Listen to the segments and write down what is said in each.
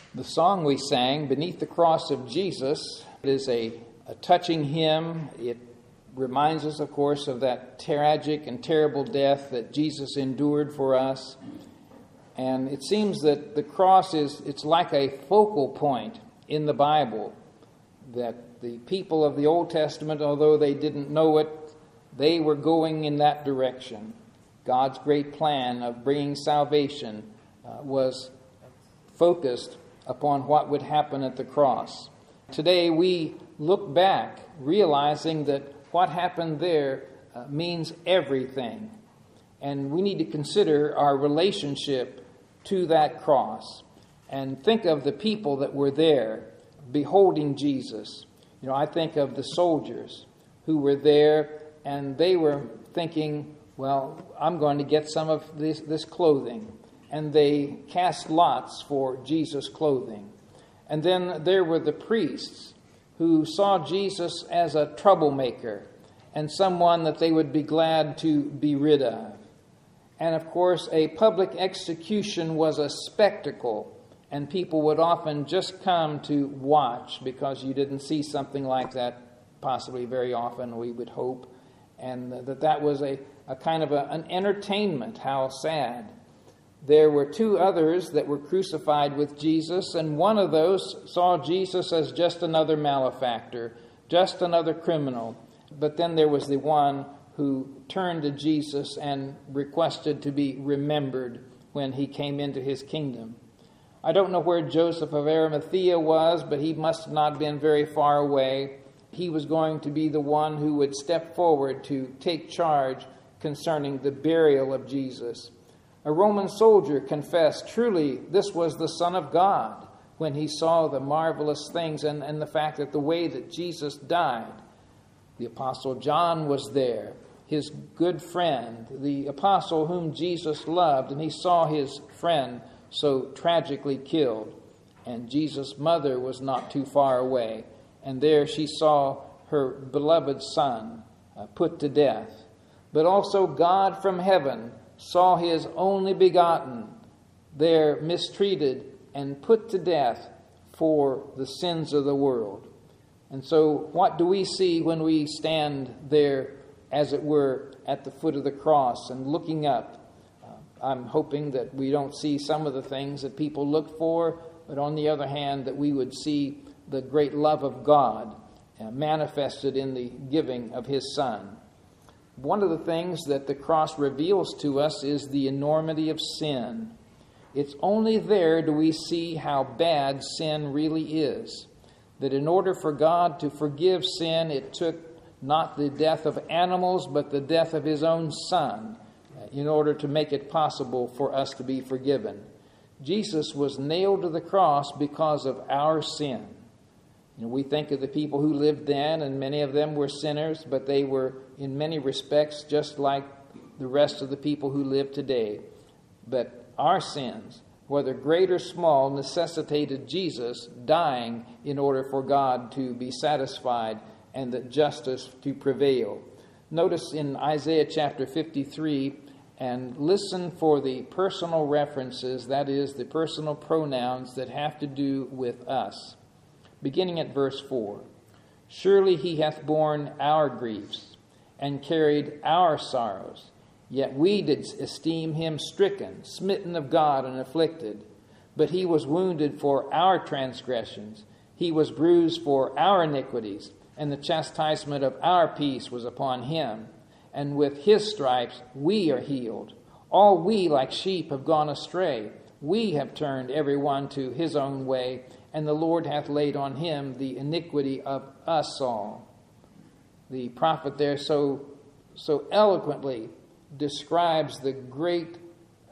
The song we sang, Beneath the Cross of Jesus, is a touching hymn. It reminds us, of course, of that tragic and terrible death that Jesus endured for us. And it seems that the cross it's like a focal point in the Bible, that the people of the Old Testament, although they didn't know it, they were going in that direction. God's great plan of bringing salvation was focused upon what would happen at the cross. Today we look back, realizing that what happened there means everything. And we need to consider our relationship to that cross and think of the people that were there beholding Jesus. I think of the soldiers who were there, and they were thinking, well, I'm going to get some of this clothing. And they cast lots for Jesus' clothing. And then there were the priests who saw Jesus as a troublemaker and someone that they would be glad to be rid of. And of course, a public execution was a spectacle, and people would often just come to watch because you didn't see something like that possibly very often, we would hope. And that was a kind of an entertainment. How sad. There were two others that were crucified with Jesus, and one of those saw Jesus as just another malefactor, just another criminal. But then there was the one who turned to Jesus and requested to be remembered when he came into his kingdom. I don't know where Joseph of Arimathea was, but he must not have been very far away. He was going to be the one who would step forward to take charge concerning the burial of Jesus. A Roman soldier confessed, truly, this was the Son of God, when he saw the marvelous things and the fact that the way that Jesus died. The Apostle John was there, his good friend, the apostle whom Jesus loved, and he saw his friend so tragically killed. And Jesus' mother was not too far away, and there she saw her beloved son put to death. But also God from heaven saw his only begotten there mistreated and put to death for the sins of the world. And so what do we see when we stand there, as it were, at the foot of the cross and looking up? I'm hoping that we don't see some of the things that people look for, but on the other hand, that we would see the great love of God manifested in the giving of his Son. One of the things that the cross reveals to us is the enormity of sin. It's only there do we see how bad sin really is. That in order for God to forgive sin, it took not the death of animals, but the death of his own Son in order to make it possible for us to be forgiven. Jesus was nailed to the cross because of our sin. We think of the people who lived then, and many of them were sinners, but they were in many respects just like the rest of the people who live today. But our sins, whether great or small, necessitated Jesus dying in order for God to be satisfied and that justice to prevail. Notice in Isaiah chapter 53, and listen for the personal references, that is, the personal pronouns that have to do with us. Beginning at verse 4, surely he hath borne our griefs and carried our sorrows. Yet we did esteem him stricken, smitten of God, and afflicted. But he was wounded for our transgressions. He was bruised for our iniquities, and the chastisement of our peace was upon him. And with his stripes we are healed. All we like sheep have gone astray. We have turned every one to his own way, and the Lord hath laid on him the iniquity of us all. The prophet there so eloquently describes the great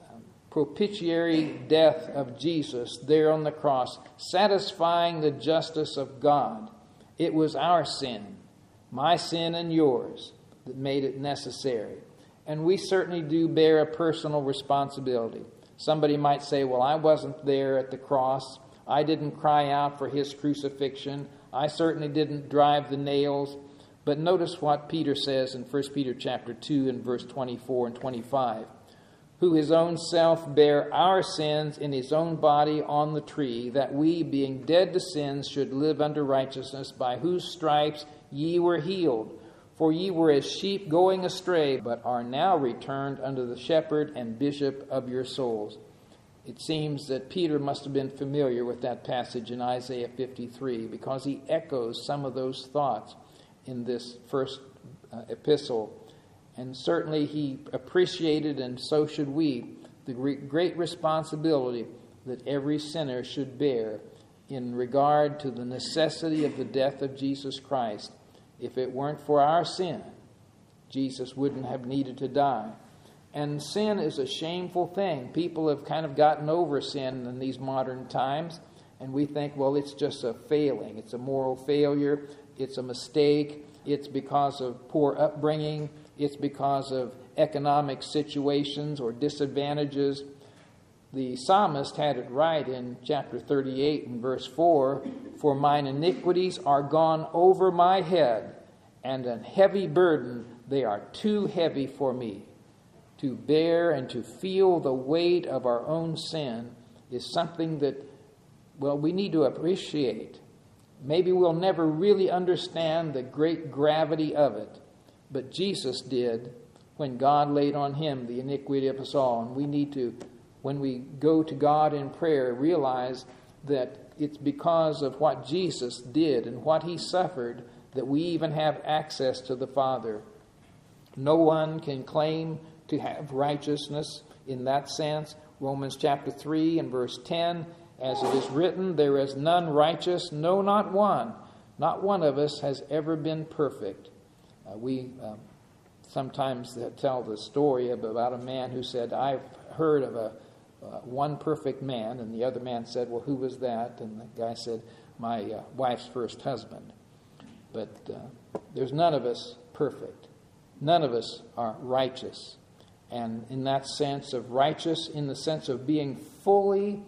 propitiatory death of Jesus there on the cross, satisfying the justice of God. It was our sin, my sin and yours, that made it necessary. And we certainly do bear a personal responsibility. Somebody might say, well, I wasn't there at the cross. I didn't cry out for his crucifixion. I certainly didn't drive the nails. But notice what Peter says in 1 Peter chapter 2 and verse 24 and 25. who his own self bare our sins in his own body on the tree, that we, being dead to sins, should live unto righteousness, by whose stripes ye were healed. For ye were as sheep going astray, but are now returned unto the shepherd and bishop of your souls. It seems that Peter must have been familiar with that passage in Isaiah 53, because he echoes some of those thoughts in this first epistle. And certainly he appreciated, and so should we, the great responsibility that every sinner should bear in regard to the necessity of the death of Jesus Christ. If it weren't for our sin, Jesus wouldn't have needed to die. And sin is a shameful thing. People have kind of gotten over sin in these modern times, and we think, well, it's just a failing. It's a moral failure. It's a mistake. It's because of poor upbringing. It's because of economic situations or disadvantages. The psalmist had it right in chapter 38 and verse 4, "For mine iniquities are gone over my head, and an heavy burden, they are too heavy for me." To bear and to feel the weight of our own sin is something that, well, we need to appreciate. Maybe we'll never really understand the great gravity of it, but Jesus did when God laid on him the iniquity of us all. And we need to, when we go to God in prayer, realize that it's because of what Jesus did and what he suffered that we even have access to the Father. No one can claim to have righteousness in that sense. Romans chapter 3 and verse 10, "As it is written, there is none righteous, no, not one. Not one of us has ever been perfect." We sometimes tell the story about a man who said, "I've heard of one perfect man," and the other man said, "Well, who was that?" And the guy said, "My wife's first husband." But there's none of us perfect. None of us are righteous. And in that sense of righteous, in the sense of being fully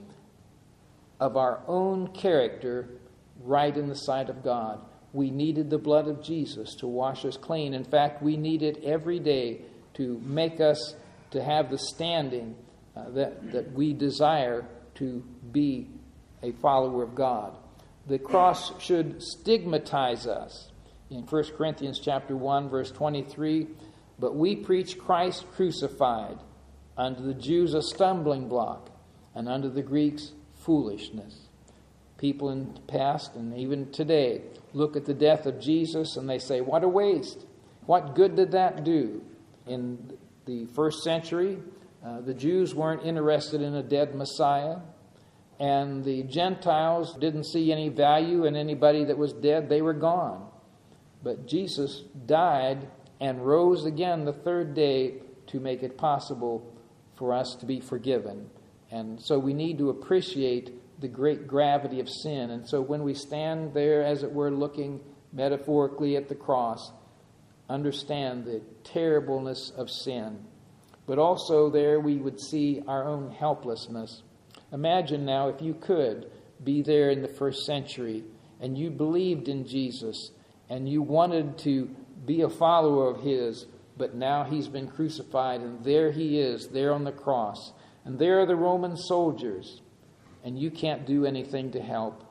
of our own character right in the sight of God, we needed the blood of Jesus to wash us clean. In fact, we need it every day to make us to have the standing that we desire to be a follower of God. The cross should stigmatize us. In 1 Corinthians chapter 1, verse 23, "But we preach Christ crucified, unto the Jews a stumbling block, and unto the Greeks foolishness." People in the past and even today look at the death of Jesus and they say, "What a waste. What good did that do?" In the first century, the Jews weren't interested in a dead Messiah, and the Gentiles didn't see any value in anybody that was dead. They were gone. But Jesus died and rose again the third day to make it possible for us to be forgiven. And so we need to appreciate the great gravity of sin. And so when we stand there, as it were, looking metaphorically at the cross, understand the terribleness of sin. But also there we would see our own helplessness. Imagine now if you could be there in the first century and you believed in Jesus and you wanted to be a follower of his, but now he's been crucified and there he is, there on the cross. And there are the Roman soldiers, and you can't do anything to help.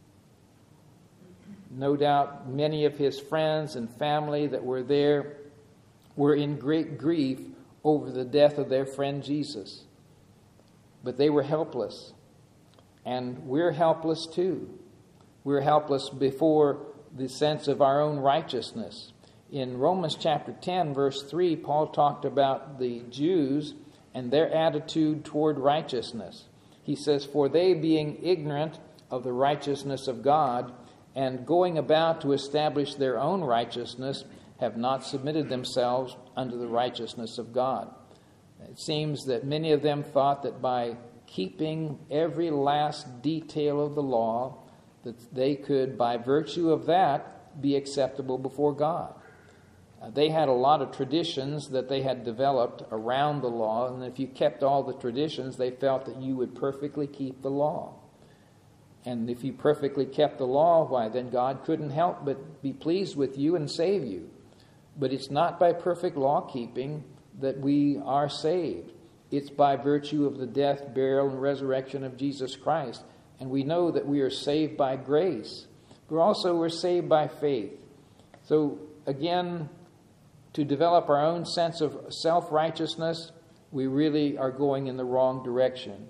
No doubt many of his friends and family that were there were in great grief over the death of their friend Jesus. But they were helpless. And we're helpless too. We're helpless before the sense of our own righteousness. In Romans chapter 10, verse 3, Paul talked about the Jews and their attitude toward righteousness. He says, "For they, being ignorant of the righteousness of God, and going about to establish their own righteousness, have not submitted themselves unto the righteousness of God." It seems that many of them thought that by keeping every last detail of the law, that they could, by virtue of that, be acceptable before God. They had a lot of traditions that they had developed around the law, and if you kept all the traditions, they felt that you would perfectly keep the law. And if you perfectly kept the law, why, then God couldn't help but be pleased with you and save you. But it's not by perfect law-keeping that we are saved. It's by virtue of the death, burial, and resurrection of Jesus Christ. And we know that we are saved by grace. But also we're saved by faith. So again, to develop our own sense of self-righteousness, we really are going in the wrong direction.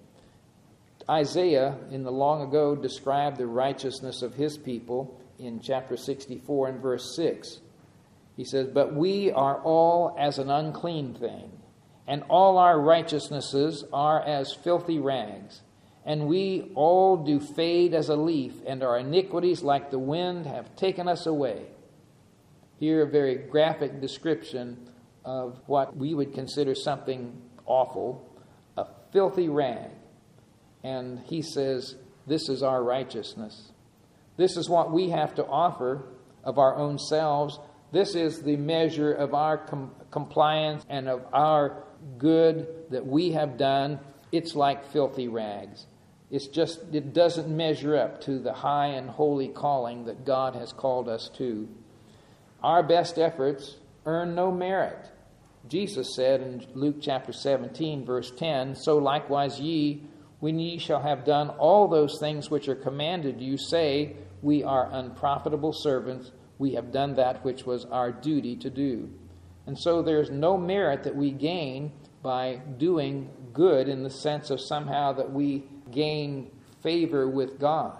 Isaiah, in the long ago, described the righteousness of his people in chapter 64 and verse 6. He says, "But we are all as an unclean thing, and all our righteousnesses are as filthy rags. And we all do fade as a leaf, and our iniquities like the wind have taken us away." Here a very graphic description of what we would consider something awful, a filthy rag. And he says, this is our righteousness. This is what we have to offer of our own selves. This is the measure of our compliance and of our good that we have done. It's like filthy rags. It doesn't measure up to the high and holy calling that God has called us to. Our best efforts earn no merit. Jesus said in Luke chapter 17, verse 10, "So likewise ye, when ye shall have done all those things which are commanded you, say, We are unprofitable servants. We have done that which was our duty to do." And so there's no merit that we gain by doing good in the sense of somehow that we gain favor with God.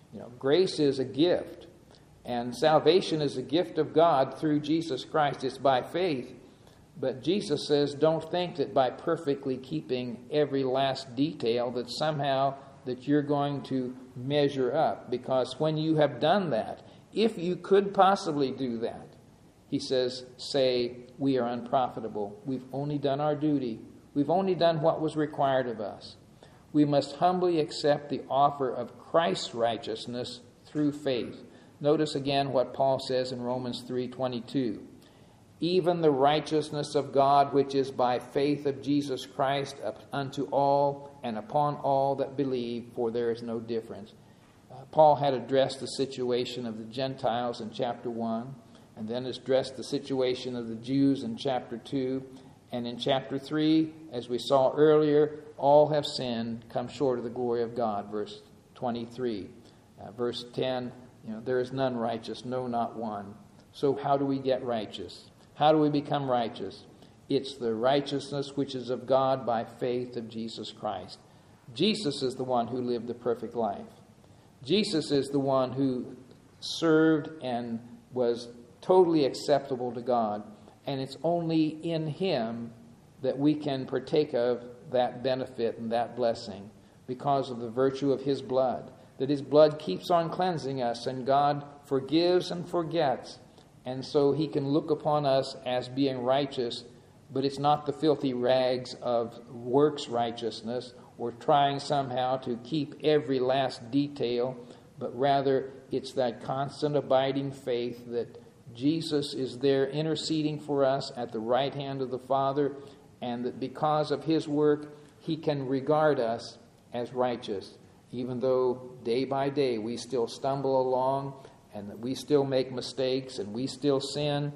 Grace is a gift, and salvation is a gift of God through Jesus Christ. It's by faith. But Jesus says, don't think that by perfectly keeping every last detail that somehow that you're going to measure up. Because when you have done that, if you could possibly do that, he says, say, we are unprofitable. We've only done our duty. We've only done what was required of us. We must humbly accept the offer of Christ's righteousness through faith. Notice again what Paul says in Romans 3:22. Even the righteousness of God, which is by faith of Jesus Christ, unto all and upon all that believe, for there is no difference. Paul had addressed the situation of the Gentiles in chapter 1, and then addressed the situation of the Jews in chapter 2. And in chapter 3, as we saw earlier, all have sinned, come short of the glory of God, verse 23. Verse 10, there is none righteous, no, not one. So how do we get righteous? How do we become righteous? It's the righteousness which is of God by faith of Jesus Christ. Jesus is the one who lived the perfect life. Jesus is the one who served and was totally acceptable to God. And it's only in him that we can partake of that benefit and that blessing because of the virtue of his blood. That his blood keeps on cleansing us, and God forgives and forgets. And so he can look upon us as being righteous, but it's not the filthy rags of works righteousness or trying somehow to keep every last detail, but rather it's that constant abiding faith that Jesus is there interceding for us at the right hand of the Father, and that because of his work, he can regard us as righteous, even though day by day we still stumble along and that we still make mistakes and we still sin.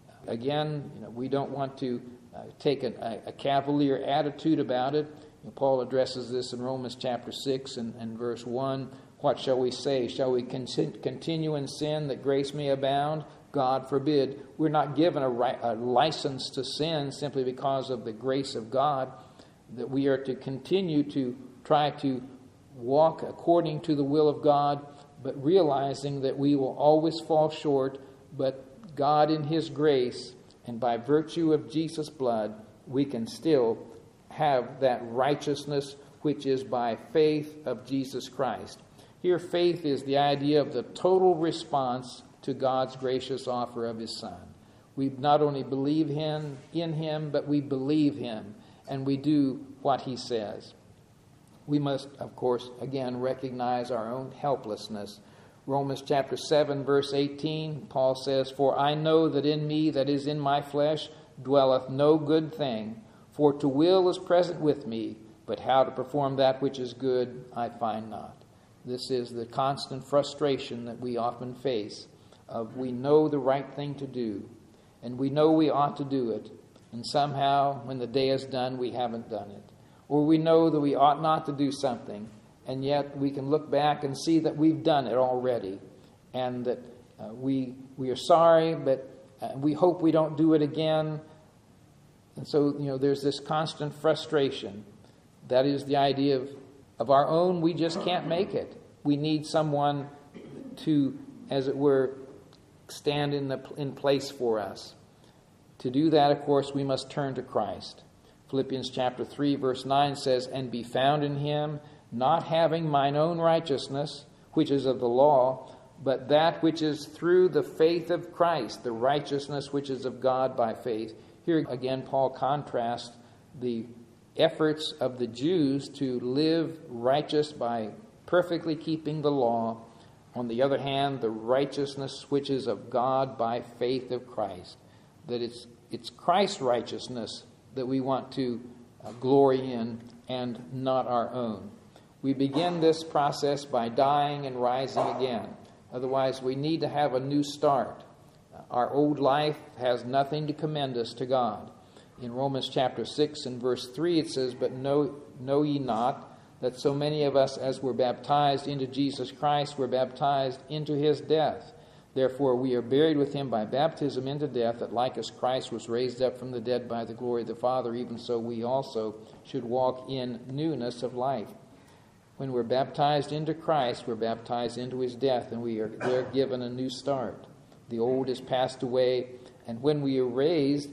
Again, we don't want to take a cavalier attitude about it. Paul addresses this in Romans chapter 6 and verse 1. What shall we say? Shall we continue in sin that grace may abound? God forbid. We're not given a license to sin simply because of the grace of God, that we are to continue to try to walk according to the will of God, but realizing that we will always fall short, but God in his grace and by virtue of Jesus' blood, we can still have that righteousness which is by faith of Jesus Christ. Here, faith is the idea of the total response to God's gracious offer of his Son. We not only believe in him, but we believe him, and we do what he says. We must, of course, again, recognize our own helplessness. Romans chapter 7, verse 18, Paul says, For I know that in me, that is in my flesh, dwelleth no good thing. For to will is present with me, but how to perform that which is good I find not. This is the constant frustration that we often face. We know the right thing to do, and we know we ought to do it, and somehow when the day is done we haven't done it. or we know that we ought not to do something, and yet we can look back and see that we've done it already, and that we are sorry, but we hope we don't do it again. And so, there's this constant frustration. That is the idea of our own. We just can't make it. We need someone to, as it were, stand in place for us. To do that, of course, we must turn to Christ. Philippians chapter 3, verse 9 says, "And be found in him, not having mine own righteousness, which is of the law, but that which is through the faith of Christ, the righteousness which is of God by faith." Here again, Paul contrasts the efforts of the Jews to live righteous by perfectly keeping the law. On the other hand, the righteousness which is of God by faith of Christ. That it's Christ's righteousness that we want to glory in and not our own. We begin this process by dying and rising again. Otherwise, we need to have a new start. Our old life has nothing to commend us to God. In Romans chapter 6 and verse 3 it says, "But know ye not that so many of us as were baptized into Jesus Christ were baptized into his death? Therefore we are buried with him by baptism into death, that like as Christ was raised up from the dead by the glory of the Father, even so we also should walk in newness of life." When we're baptized into Christ, we're baptized into his death, and we're given a new start. The old is passed away, and when we are raised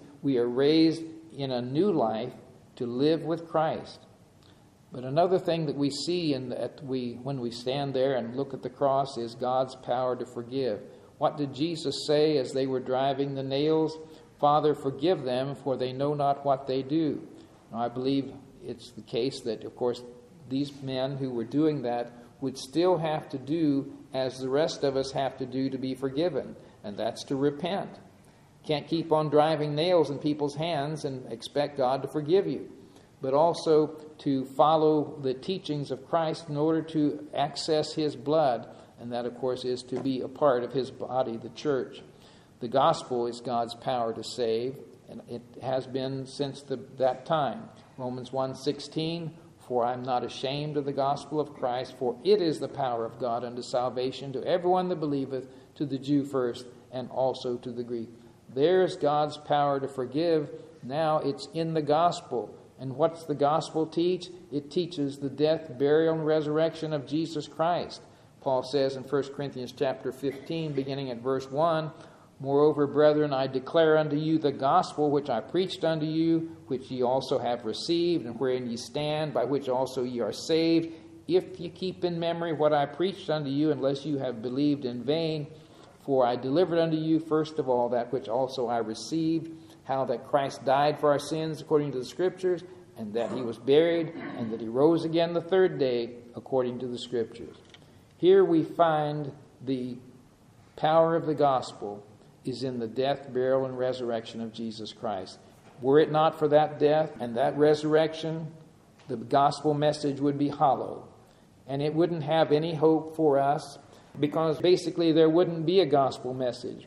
in a new life to live with Christ. But another thing that we see when we stand there and look at the cross is God's power to forgive. What did Jesus say as they were driving the nails? "Father, forgive them, for they know not what they do." Now, I believe it's the case that, of course, these men who were doing that would still have to do as the rest of us have to do to be forgiven, and that's to repent. Can't keep on driving nails in people's hands and expect God to forgive you, but also to follow the teachings of Christ in order to access his blood, and that, of course, is to be a part of his body, the church. The gospel is God's power to save, and it has been since that time. Romans 1:16, "For I am not ashamed of the gospel of Christ, for it is the power of God unto salvation to everyone that believeth, to the Jew first, and also to the Greek." There's God's power to forgive. Now it's in the gospel. And what's the gospel teach? It teaches the death, burial, and resurrection of Jesus Christ. Paul says in 1 Corinthians chapter 15, beginning at verse 1, "Moreover, brethren, I declare unto you the gospel which I preached unto you, which ye also have received, and wherein ye stand, by which also ye are saved, if ye keep in memory what I preached unto you, unless you have believed in vain. For I delivered unto you first of all that which also I received, how that Christ died for our sins according to the Scriptures, and that he was buried, and that he rose again the third day according to the Scriptures." Here we find the power of the gospel is in the death, burial, and resurrection of Jesus Christ. Were it not for that death and that resurrection, the gospel message would be hollow, and it wouldn't have any hope for us, because basically there wouldn't be a gospel message.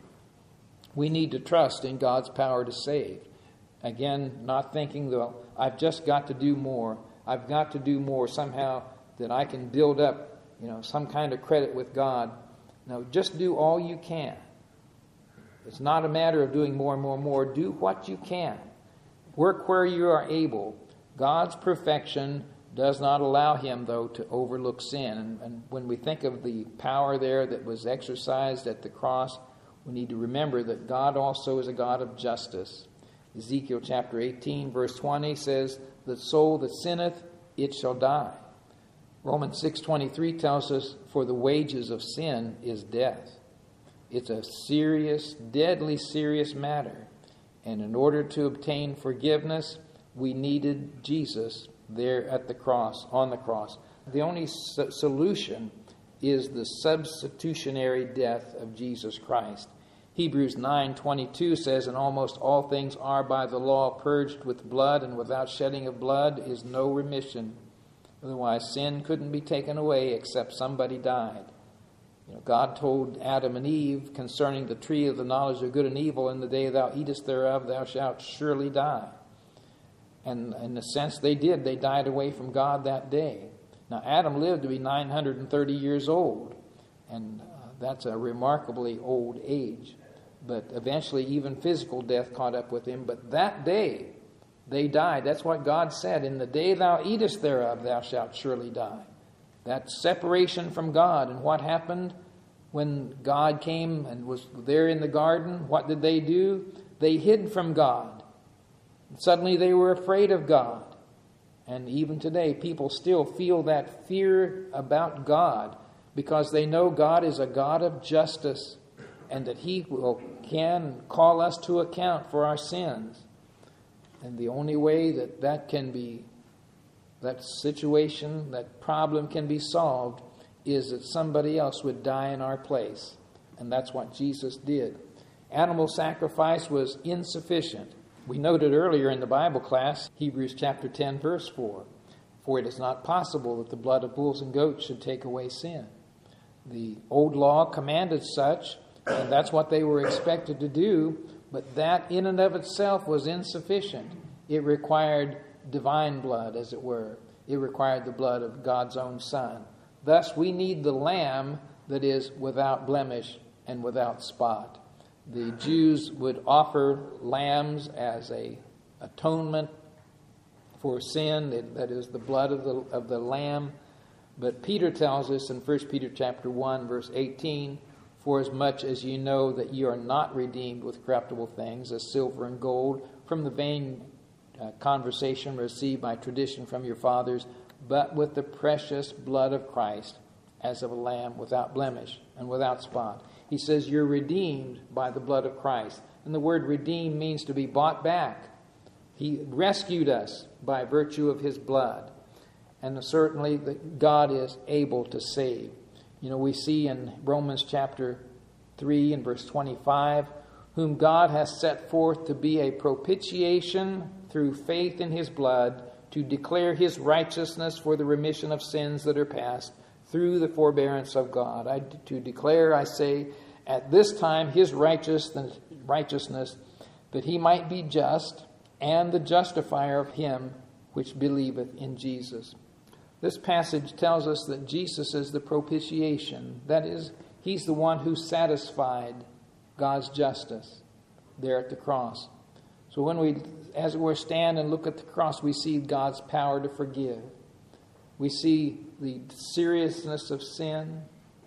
We need to trust in God's power to save. Again, not thinking, well, I've just got to do more. I've got to do more somehow that I can build up, some kind of credit with God. No, just do all you can. It's not a matter of doing more and more and more. Do what you can. Work where you are able. God's perfection does not allow him, though, to overlook sin. And when we think of the power there that was exercised at the cross, we need to remember that God also is a God of justice. Ezekiel chapter 18, verse 20 says, "The soul that sinneth, it shall die." Romans 6:23 tells us, "For the wages of sin is death." It's a serious, deadly serious matter. And in order to obtain forgiveness, we needed Jesus there at the cross, on the cross. The only solution is the substitutionary death of Jesus Christ. Hebrews 9:22 says, "And almost all things are by the law purged with blood, and without shedding of blood is no remission." Otherwise, sin couldn't be taken away except somebody died. God told Adam and Eve concerning the tree of the knowledge of good and evil, "In the day thou eatest thereof, thou shalt surely die." And in a sense, they did. They died away from God that day. Now, Adam lived to be 930 years old, and that's a remarkably old age. But eventually, even physical death caught up with him. But that day, they died. That's what God said. In the day thou eatest thereof, thou shalt surely die. That separation from God. And what happened when God came and was there in the garden? What did they do? They hid from God. Suddenly they were afraid of God. And even today, people still feel that fear about God because they know God is a God of justice and that He can call us to account for our sins. And the only way that situation, that problem can be solved is that somebody else would die in our place. And that's what Jesus did. Animal sacrifice was insufficient. We noted earlier in the Bible class, Hebrews chapter 10, verse 4, for it is not possible that the blood of bulls and goats should take away sin. The old law commanded such, and that's what they were expected to do, but that in and of itself was insufficient. It required divine blood, as it were. It required the blood of God's own Son. Thus, we need the lamb that is without blemish and without spot. The Jews would offer lambs as a atonement for sin, that is the blood of the lamb. But Peter tells us in 1 Peter chapter 1, verse 18, for as much as you know that you are not redeemed with corruptible things, as silver and gold, from the vain conversation received by tradition from your fathers, but with the precious blood of Christ, as of a lamb without blemish and without spot. He says you're redeemed by the blood of Christ. And the word redeem means to be bought back. He rescued us by virtue of His blood. And certainly God is able to save. You know, we see in Romans chapter 3 and verse 25, whom God has set forth to be a propitiation through faith in His blood, to declare His righteousness for the remission of sins that are past, through the forbearance of God. To declare, I say, at this time His righteousness, that He might be just, and the justifier of him which believeth in Jesus. This passage tells us that Jesus is the propitiation. That is, He's the one who satisfied God's justice there at the cross. So when we, as it were, stand and look at the cross, we see God's power to forgive. We see the seriousness of sin,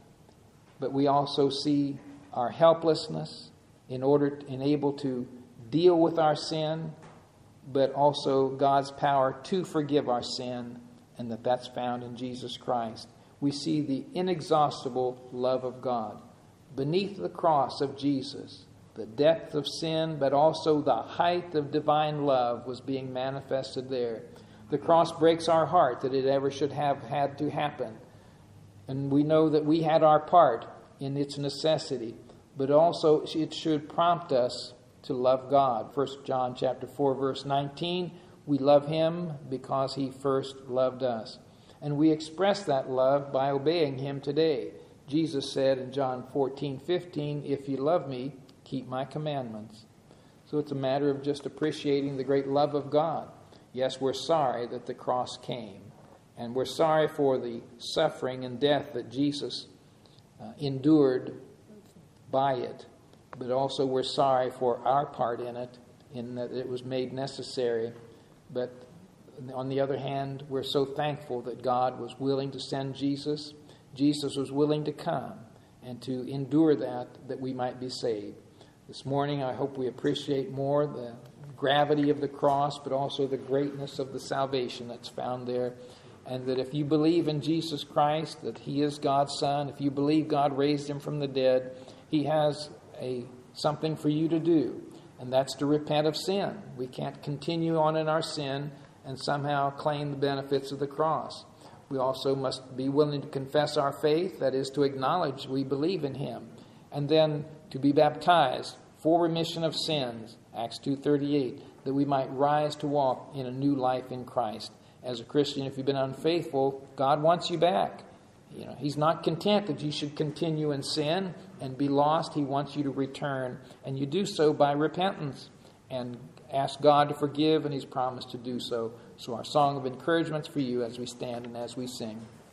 but we also see our helplessness in able to deal with our sin, but also God's power to forgive our sin, and that's found in Jesus Christ. We see the inexhaustible love of God. Beneath the cross of Jesus, the depth of sin, but also the height of divine love was being manifested there. The cross breaks our heart that it ever should have had to happen. And we know that we had our part in its necessity, but also it should prompt us to love God. 1 John chapter 4, verse 19, we love Him because He first loved us. And we express that love by obeying Him today. Jesus said in John 14:15, if you love me, keep my commandments. So it's a matter of just appreciating the great love of God. Yes, we're sorry that the cross came. And we're sorry for the suffering and death that Jesus endured by it. But also we're sorry for our part in it, in that it was made necessary. But on the other hand, we're so thankful that God was willing to send Jesus. Jesus was willing to come and to endure that we might be saved. This morning, I hope we appreciate more the gravity of the cross, but also the greatness of the salvation that's found there. And that if you believe in Jesus Christ, that He is God's Son, if you believe God raised Him from the dead, He has something for you to do, and that's to repent of sin. We can't continue on in our sin and somehow claim the benefits of the cross. We also must be willing to confess our faith, that is, to acknowledge we believe in Him, and then to be baptized for remission of sins, Acts 2:38, that we might rise to walk in a new life in Christ. As a Christian, if you've been unfaithful, God wants you back. You know, He's not content that you should continue in sin and be lost. He wants you to return, and you do so by repentance and asked God to forgive, and He's promised to do so. So our song of encouragement is for you as we stand and as we sing.